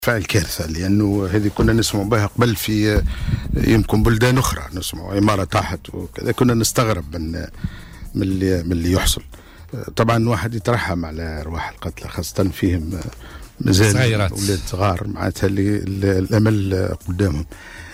فعل كارثة، لأنه هذه كنا نسمع بها قبل في يمكن بلدان أخرى، نسمع عمارة طاحت وكذا، كنا نستغرب من اللي يحصل. طبعا واحد يترحم على أرواح القتلى، خاصة فيهم مازال أولاد صغار، معناتها الأمل قدامهم.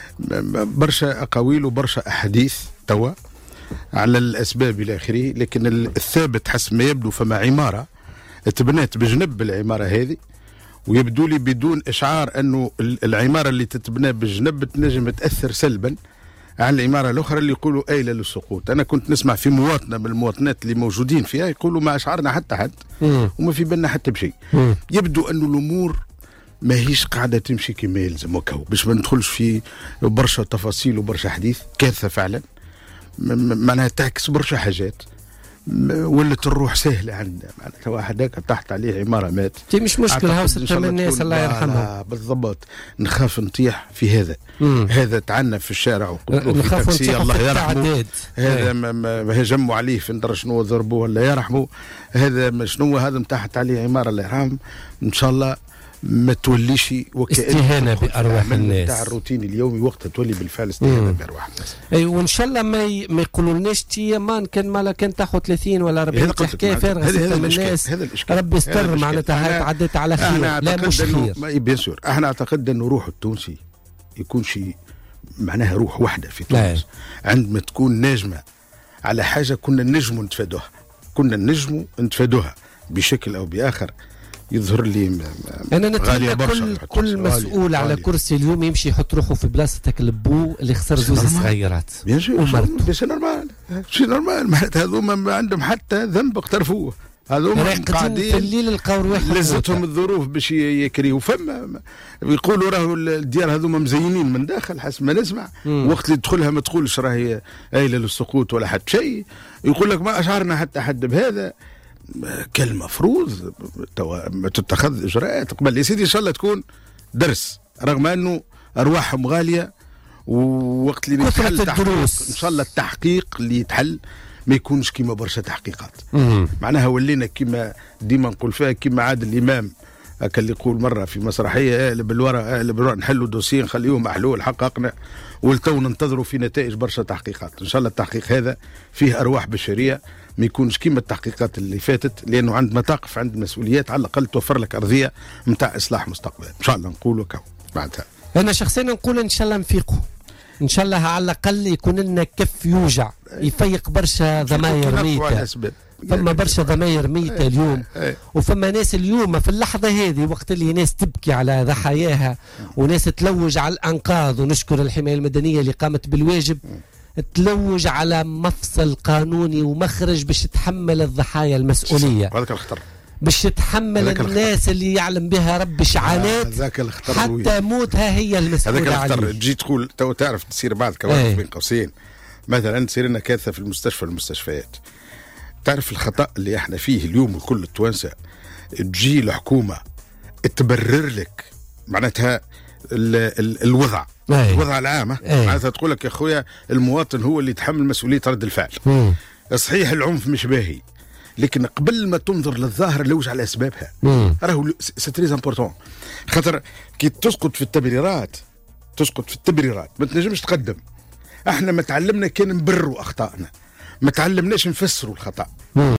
برشا أقاويل وبرشا أحاديث توا على الأسباب إلى آخره، لكن الثابت حسب ما يبدو فما عمارة تبنات بجنب العمارة هذه، ويبدو لي بدون إشعار أنه العمارة اللي تتبنى بالجنب تنجم تأثر سلبا على العمارة الأخرى اللي يقولوا آيلة للسقوط. أنا كنت نسمع في مواطنة من المواطنات اللي موجودين فيها يقولوا ما أشعرنا حتى حد وما في بالنا حتى بشيء. يبدو أنه الأمور ما هيش قاعدة تمشي كما يلزم، وكهو باش ما ندخلش في برشا تفاصيل وبرشا حديث. كارثة فعلا، معناها تعكس برشا حاجات، ولت الروح سهلة عندنا. معناتها واحد هكا تحت عليه عمارة مات، مش مشكلة، هاو ستة من الناس الله يرحمها. بالضبط، نخاف نطيح في هذا. هذا تعنا في الشارع وقتلوه في تاكسي الله يرحمه، هذا هجموا عليه في ندر شنو ضربوه الله يرحمه، هذا شنو هذا تحت عليه عمارة الله يرحمه. إن شاء الله ما توليش استهانة بأرواح الناس تاع الروتين اليومي، وقتها تولي بالفعل استهانة بأرواح الناس. أي وإن شاء الله ما يقولولناش تيمان كان مالا كان تاخذ 30 ولا 40 حكاية فارغة ستة من الناس. ربي يستر، معناتها هاي تعدت على خير، لا مش خير. بيان سور احنا اعتقد انه روح التونسي يكون شيء معناها روح واحدة في تونس. عندما تكون ناجمة على حاجة كنا نجموا نتفادوها بشكل أو بآخر. يظهر لي أنا نتمنى كل مسؤول على كرسي اليوم يمشي يحط روحه في بلاصتك البو اللي خسر زوز صغيرات ومرته. شي نورمال، معناتها هذوما ما عندهم حتى ذنب اقترفوه، هذوما قاعدين في الليل القوا واحد لزتهم الظروف باش يكريوا. فما يقولوا راهو الديار هذوما مزينين من داخل حسب ما نسمع. وقت اللي تدخلها ما تقولش راهي آيلة للسقوط ولا حد شيء، يقول لك ما أشعرنا حتى حد بهذا. كالمفروض تتخذ إجراءات قبل يا سيدي. إن شاء الله تكون درس، رغم أنه أرواحهم غالية، ووقت اللي يتحل إن شاء الله التحقيق اللي يتحل ما يكونش كما برشا تحقيقات. معناها ولينا كما ديما نقول فيها، كما عاد الإمام هكا اللي يقول مرة في مسرحية اقلب الورق نحلوا دوسيه نخليوه محلول حققنا، ولتو ننتظروا في نتائج برشا تحقيقات. إن شاء الله التحقيق هذا فيه أرواح بشرية، ما يكونش كيما التحقيقات اللي فاتت، لأنه عندما تقف عند مسؤوليات على الأقل توفر لك أرضية متاع إصلاح مستقبل. إن شاء الله نقولوا كو بعدها. أنا شخصيا نقول إن شاء الله نفيقوا، إن شاء الله على الأقل يكون لنا كف يوجع، يفيق برشا ضماير ميتة. فما برشا ضماير ميتة اليوم، وفما ناس اليوم في اللحظة هذه وقت اللي ناس تبكي على ضحاياها وناس تلوج على الأنقاض، ونشكر الحماية المدنية اللي قامت بالواجب، تلوج على مفصل قانوني ومخرج باش تحمل الضحايا المسؤولية. هذاك الخطر باش تتحمل الناس اللي يعلم بها رب شعانات حتى موتها هي المسؤولة عليه. تجي تقول تو تعرف تصير بعض كوارث بين قوسين، مثلا تصير لنا كارثة في المستشفيات. تعرف الخطأ اللي احنا فيه اليوم كل التوانسة، تجي الحكومة تبرر لك معناتها الوضع العام، معناتها تقول لك يا خويا المواطن هو اللي يتحمل مسؤولية رد الفعل. صحيح العنف مش باهي، لكن قبل ما تنظر للظاهر لوج على اسبابها. راهو سي تري امبورطون، خاطر كي تسقط في التبريرات ما تنجمش تقدم. احنا ما تعلمنا كان نبروا اخطائنا، ما تعلمناش نفسروا الخطأ.